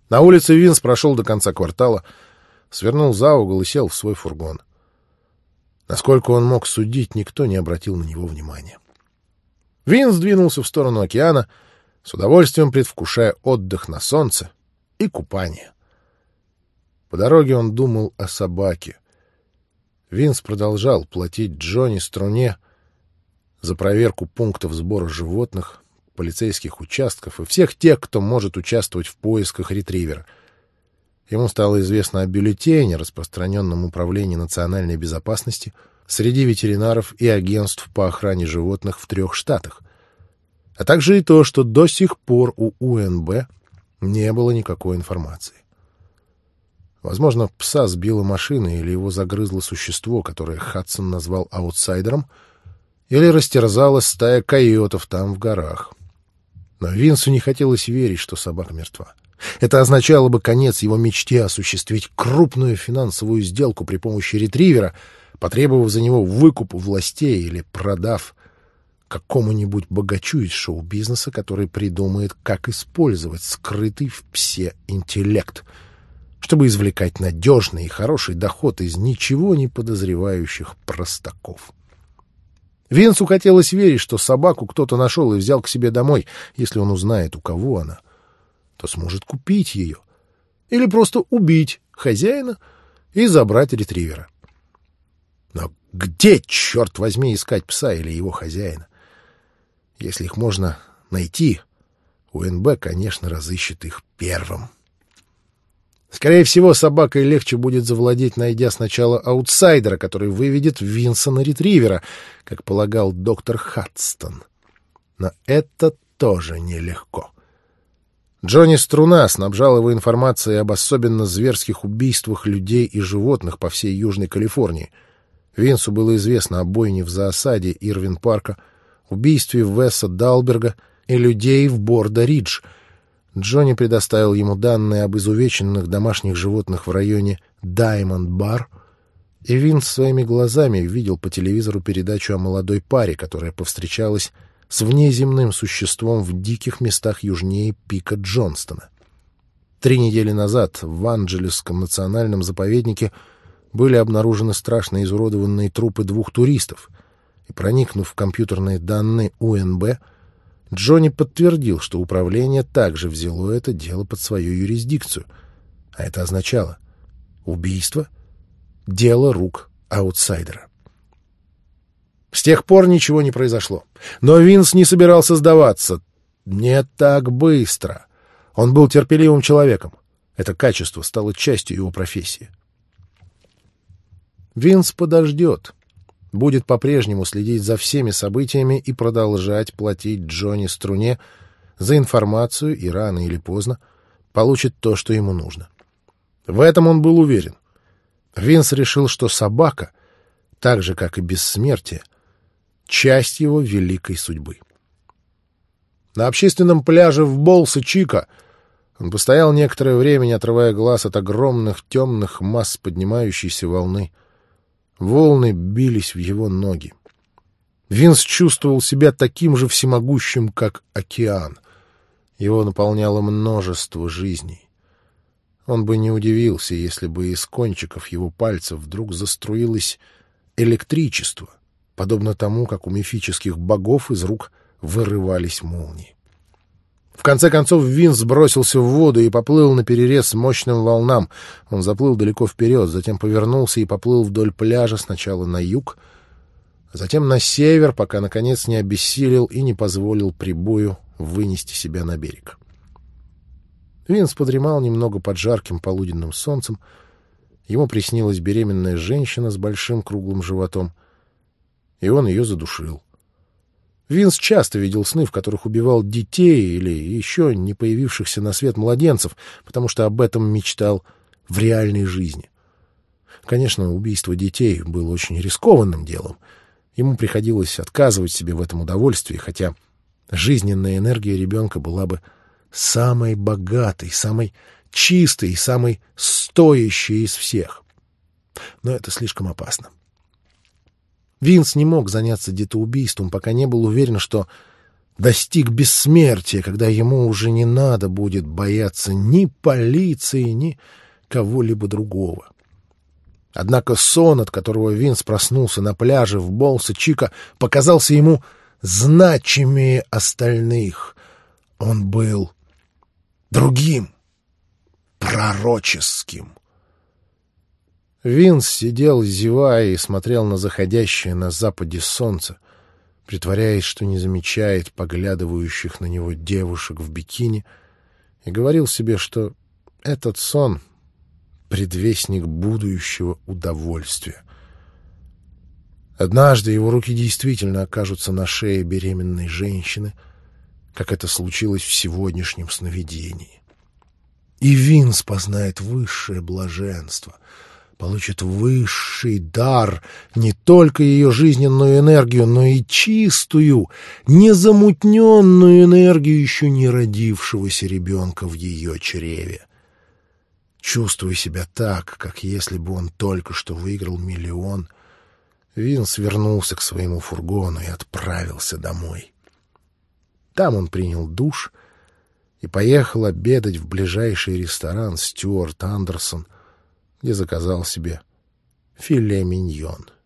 На улице Винс прошел до конца квартала, свернул за угол и сел в свой фургон. Насколько он мог судить, никто не обратил на него внимания. Винс двинулся в сторону океана, с удовольствием предвкушая отдых на солнце и купание. По дороге он думал о собаке. Винс продолжал платить Джонни Струне за проверку пунктов сбора животных, полицейских участков и всех тех, кто может участвовать в поисках ретривера. Ему стало известно о бюллетене, распространенном Управлением национальной безопасности среди ветеринаров и агентств по охране животных в 3 штатах, а также и то, что до сих пор у УНБ не было никакой информации. Возможно, пса сбила машина или его загрызло существо, которое Хадсон назвал аутсайдером, или растерзала стая койотов там в горах. Но Винсу не хотелось верить, что собака мертва. Это означало бы конец его мечте осуществить крупную финансовую сделку при помощи ретривера, потребовав за него выкуп у властей или продав какому-нибудь богачу из шоу-бизнеса, который придумает, как использовать скрытый в псе интеллект, чтобы извлекать надежный и хороший доход из ничего не подозревающих простаков. Винсу хотелось верить, что собаку кто-то нашел и взял к себе домой. Если он узнает, у кого она, то сможет купить ее. Или просто убить хозяина и забрать ретривера. Но где, черт возьми, искать пса или его хозяина? Если их можно найти, УНБ, конечно, разыщет их первым. Скорее всего, собакой легче будет завладеть, найдя сначала аутсайдера, который выведет Винса на ретривера, как полагал доктор Хадстон. Но это тоже нелегко. Джонни Струна снабжал его информацией об особенно зверских убийствах людей и животных по всей Южной Калифорнии. Винсу было известно о бойне в зоосаде Ирвин-парка, убийстве Веса Далберга и людей в Бордо-Ридж. Джонни предоставил ему данные об изувеченных домашних животных в районе Даймонд-Бар, и Винс своими глазами видел по телевизору передачу о молодой паре, которая повстречалась с внеземным существом в диких местах южнее пика Джонстона. 3 недели назад в Анджелесском национальном заповеднике были обнаружены страшно изуродованные трупы 2 туристов, и, проникнув в компьютерные данные УНБ, Джонни подтвердил, что управление также взяло это дело под свою юрисдикцию, а это означало убийство — дело рук аутсайдера. С тех пор ничего не произошло. Но Винс не собирался сдаваться. Не так быстро. Он был терпеливым человеком. Это качество стало частью его профессии. Винс подождет. Будет по-прежнему следить за всеми событиями и продолжать платить Джонни Струне за информацию, и рано или поздно получит то, что ему нужно. В этом он был уверен. Винс решил, что собака, так же, как и бессмертие, часть его великой судьбы. На общественном пляже в Болсо-Чико он постоял некоторое время, не отрывая глаз от огромных темных масс поднимающейся волны. Волны бились в его ноги. Винс чувствовал себя таким же всемогущим, как океан. Его наполняло множество жизней. Он бы не удивился, если бы из кончиков его пальцев вдруг заструилось электричество, подобно тому, как у мифических богов из рук вырывались молнии. В конце концов Винс бросился в воду и поплыл наперерез мощным волнам. Он заплыл далеко вперед, затем повернулся и поплыл вдоль пляжа сначала на юг, а затем на север, пока, наконец, не обессилел и не позволил прибою вынести себя на берег. Винс подремал немного под жарким полуденным солнцем. Ему приснилась беременная женщина с большим круглым животом, и он ее задушил. Винс часто видел сны, в которых убивал детей или еще не появившихся на свет младенцев, потому что об этом мечтал в реальной жизни. Конечно, убийство детей было очень рискованным делом. Ему приходилось отказывать себе в этом удовольствии, хотя жизненная энергия ребенка была бы самой богатой, самой чистой и самой стоящей из всех. Но это слишком опасно. Винс не мог заняться детоубийством, пока не был уверен, что достиг бессмертия, когда ему уже не надо будет бояться ни полиции, ни кого-либо другого. Однако сон, от которого Винс проснулся на пляже в Болса-Чика, показался ему значимее остальных. Он был другим, пророческим. Винс сидел, зевая, и смотрел на заходящее на западе солнце, притворяясь, что не замечает поглядывающих на него девушек в бикини, и говорил себе, что этот сон — предвестник будущего удовольствия. Однажды его руки действительно окажутся на шее беременной женщины, как это случилось в сегодняшнем сновидении. И Винс познает высшее блаженство, получит высший дар, не только ее жизненную энергию, но и чистую, незамутненную энергию еще не родившегося ребенка в ее чреве. Чувствуя себя так, как если бы он только что выиграл миллион, Винс вернулся к своему фургону и отправился домой. Там он принял душ и поехал обедать в ближайший ресторан «Стюарт Андерсон», где заказал себе филе миньон.